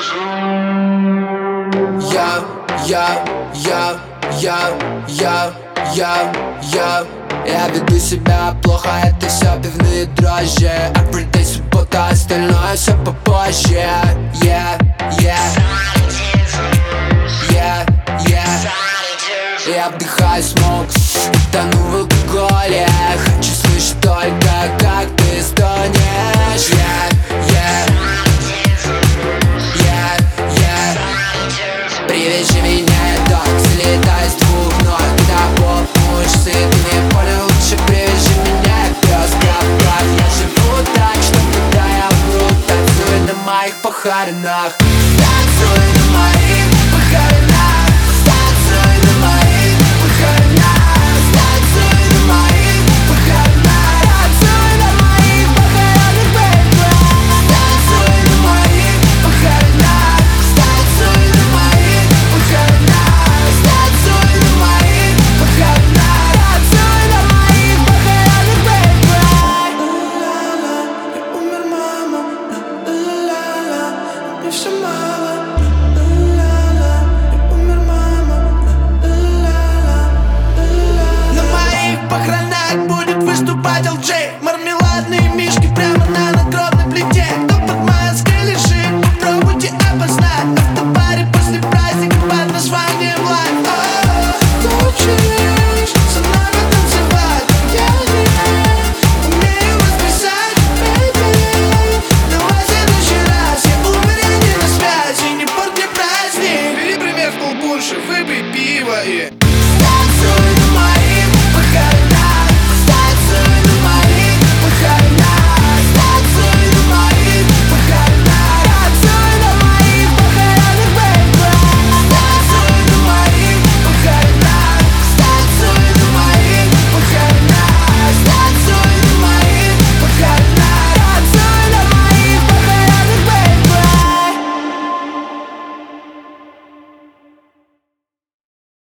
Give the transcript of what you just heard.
Я, я, я, я, я, я, я. Я веду себя плохо, это все пивные дрожжи. Everyday суббота, остальное все попозже. Yeah, yeah, yeah, yeah. Я вдыхаю смог, тону в алкоголе. Хочу слышать только, как ты стонешь. Yeah, yeah, yeah, yeah. Привяжи меня, я так слетаю с двух ног. Когда поп мучится, и ты не понял, лучше привяжи меня, я пес прав. Я живу так, что когда я вру, танцуй на моих похоронах.